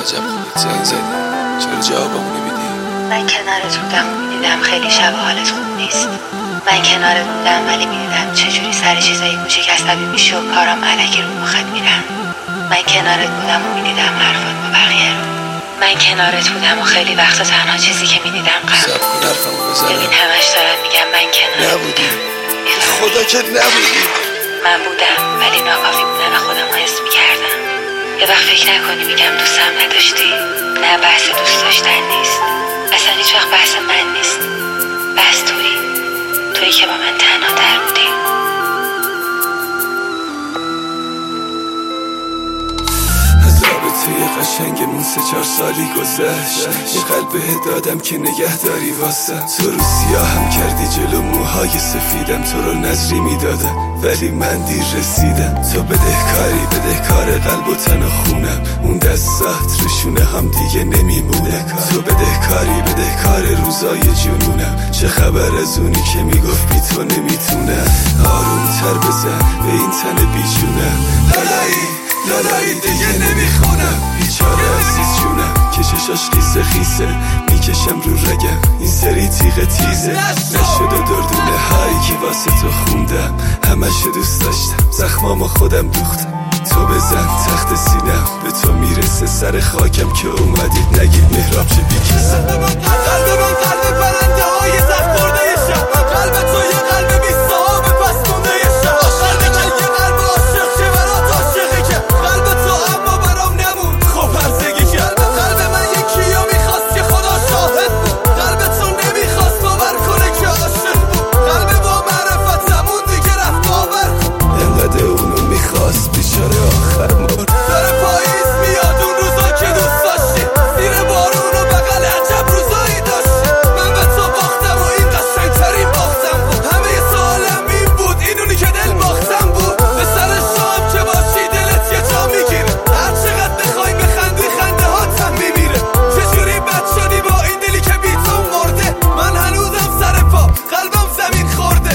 عجب خوبت زنگ زدی، چرا جوابمو نمیدی؟ من کنارت بودم و میدیدم خیلی شب حالت خوب نیست. من کنارت بودم ولی میدیدم چجوری سر چیزای کوچیک عصبی میشی و کارام الکی رو مخت میرم. من کنارت بودم و میدیدم حرفات با بقیه رو. من کنارت بودم و خیلی وقتا تنها چیزی که میدیدم صبر کن حرفمو بزنم. ببین همش دارم میگم من کنارت نبودی، خدا که نبودی. من بودم ولی ناکافی بودن خودم رو حس میکردم. یه وقت فکر نکنی میگم دوستم نداشتی. نه، بحث دوست داشتن نیست، اصلا هیچ وقت بحث من نیست. بحث تویی که با من تنها تر بودی. توی قشنگمون 3-4 سالی گذشت، یه قلب دادم که نگه داری واسه تو رو سیاهم کردی جلو موهای سفیدم، تو رو نظری میدادم ولی من دیر رسیدم. تو بدهکار قلب و تن و خونم، اون دستات رشونه هم دیگه نمیمونه. تو بدهکار روزای جنونم، چه خبر از اونی که میگفت بی تو نمیتونم. آروم تر بزن به این تن بیجونم، لالایی دیگه نمیخونم. بیچاره عزیز جونم که چشاش خیسه میکشم رو رگم، این سری تیغ تیزه نشد و دردونه هایی که واسه تو خوندم. همش دوست داشتم، زخمامو خودم دوختم. تو بزن تخت سینم به تو میرسه، سر خاکم که اومدید نگید مهراب چه بیکسه. قلب من پرنده های زخم خورده شب، قلب تو یه قلب بی صاحب پس مونده شب. قلب من یه قلب عاشق چه برات عاشقی که قلب تو اما برام نمون خب هرزگی کرد. قلب من یکی رو میخواست که خدا شاهد بود، قلب تو نمیخواست باور کنه که عاشق بود. قلب با معرفتمون دیگه رفت باور انقدر اونو میخواست بیچاره آخر مرد. داره پاییز میاد اون روزا که دوست داشتی، زیر بارون و بغل عجب روزایی داشتی. من به تو باختم و این قشنگترین باختم بود. همه سالم این بود، اینونی که دل باختم بود. به سر شام که باشی دلت یه جا میگیره، هر چقدر بخوای بخندی خنده ها تم میمیره. چجوری بد شدی با این دلی که بی تو مرده، من هنوزم سر پا قلبم زمین خورده.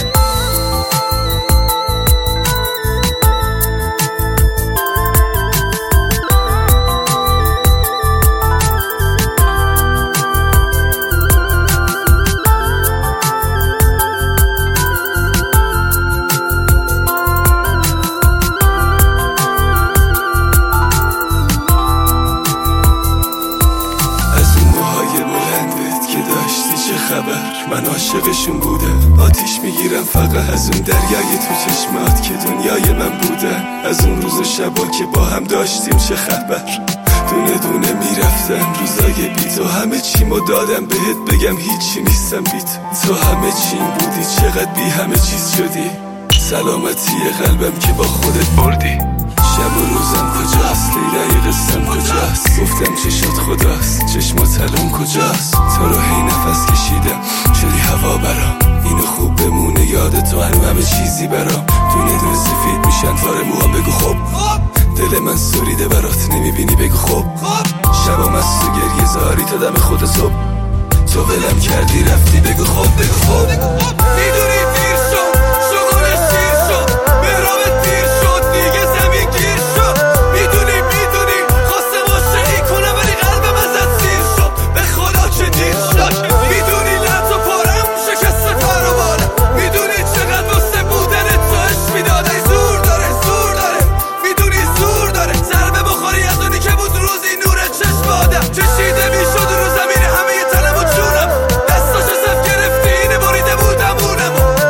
من عاشقشون بودم، آتیش میگیرم فقط از اون دریای تو چشمات که دنیای من بودن. از اون روز و شبا که با هم داشتیم چه خبر، دونه دونه میرفتم روزای بی تو. همه چیمو دادم بهت بگم هیچی نیستم بی تو. تو همه چیم بودی، چقدر بی همه چیز شدی. سلامتی قلبم که با خودت بردی. شب و روزم کجاست، لیلای قصم کجاست. گفتم چشات خداست، چشمات الان کجاست. تو رو هی نفس کشیدم شدی هوا برام، اینو خوب بمونه یاد تو همه چیزی برام. دونه دونه سفید میشن تار موام، بگو خب دل من سوریده برات نمیبینی بگو خب. شبام از تو گریه زاری تا دم خود صبح، تو ولم کردی رفتی بگو خب بگو خب. میدونی دیر شد شغلش شیر شد، مهرابت دیر شد دیگه زمین گیر شد. میدونی خواستم عاشقی کنم ولی قلبم ازت سیر شد، به خدا چه دیر شد. میدونی لحظه پارم شکست پر و بارم، میدونی چقدر واسه بودن تو عشق میدادن. زور داره میدونی زور داره، ضربه بخوری از اونی که بود روزی نور چشم آدم. کشیده میشد رو زمین همه تنم و جونم، دستاشو صف گرفتی اینه بریده بودم اونم.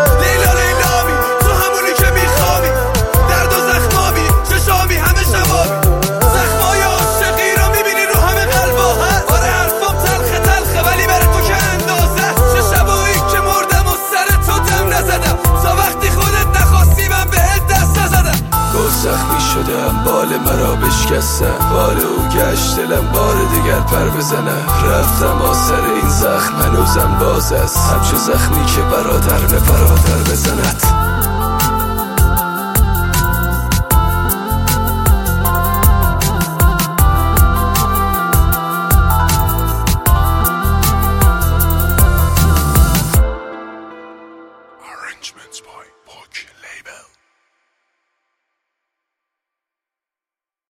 لیلامی تو همونی که میخوابی، درد و زخمامی چشامی همه شبابی. زخمای عاشقی رو میبینی رو همه قلبا هست. آره حرفام تلخه ولی بره تو که اندازه. چه شبایی که مردم و سر تو دم نزدم، تا وقتی خودت نخواستی من بهت دست نزدم. گل زخمی شدم بال مرا بشکستم، بال او گشت دلم بار دیگر پر بزنم. رفتم آثر این زخم هنوزم باز است، همچو زخمی که برادر به برادر بزند. Arrangements by Poke Label.